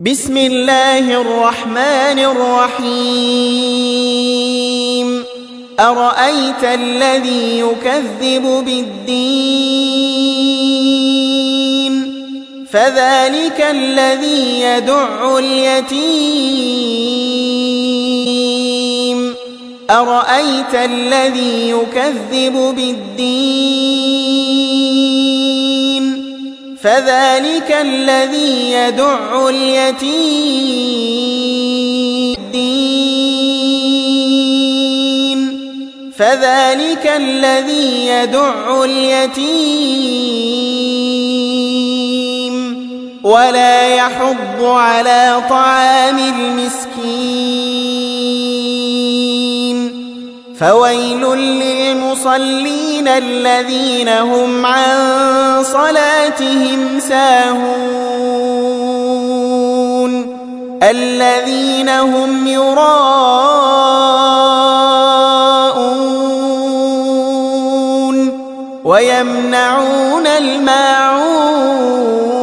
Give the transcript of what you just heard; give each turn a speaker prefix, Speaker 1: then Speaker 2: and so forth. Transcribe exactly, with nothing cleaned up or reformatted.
Speaker 1: بسم الله الرحمن الرحيم أرأيت الذي يكذب بالدين فذلك الذي يدع اليتيم أرأيت الذي يكذب بالدين فذلك الذي يدع اليتيم فذلك الذي يدع اليتيم ولا يحض على طعام المسكين فويل للمصلين الذين هم عن صلاتهم ساهون الذين هم يراءون ويمنعون الماعون